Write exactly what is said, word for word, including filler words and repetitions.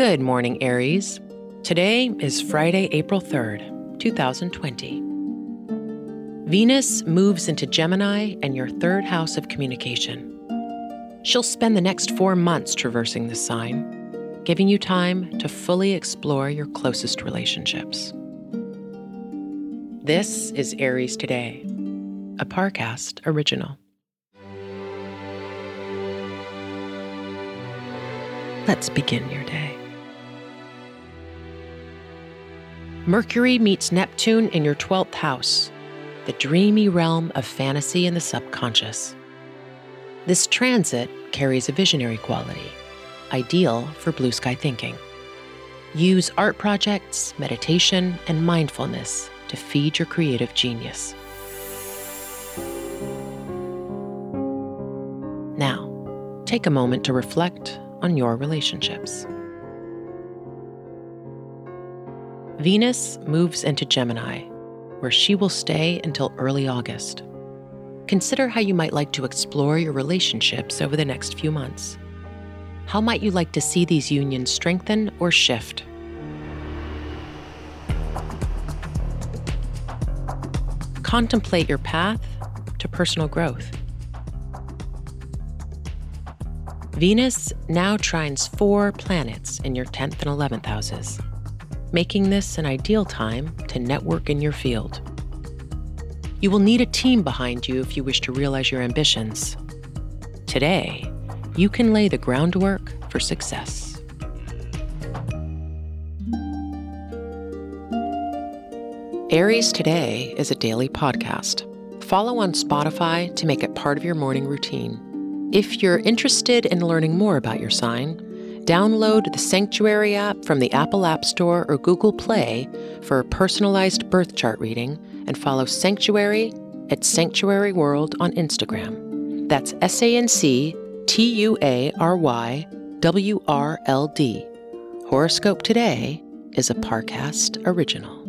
Good morning, Aries. Today is Friday, April third, two thousand twenty. Venus moves into Gemini and your third house of communication. She'll spend the next four months traversing this sign, giving you time to fully explore your closest relationships. This is Aries Today, a Parcast original. Let's begin your day. Mercury meets Neptune in your twelfth house, the dreamy realm of fantasy and the subconscious. This transit carries a visionary quality, ideal for blue sky thinking. Use art projects, meditation, and mindfulness to feed your creative genius. Now, take a moment to reflect on your relationships. Venus moves into Gemini, where she will stay until early August. Consider how you might like to explore your relationships over the next few months. How might you like to see these unions strengthen or shift? Contemplate your path to personal growth. Venus now trines four planets in your tenth and eleventh houses, making this an ideal time to network in your field. You will need a team behind you if you wish to realize your ambitions. Today, you can lay the groundwork for success. Aries Today is a daily podcast. Follow on Spotify to make it part of your morning routine. If you're interested in learning more about your sign, download the Sanctuary app from the Apple App Store or Google Play for a personalized birth chart reading, and follow Sanctuary at Sanctuary World on Instagram. That's S A N C T U A R Y W R L D. Horoscope Today is a Parcast original.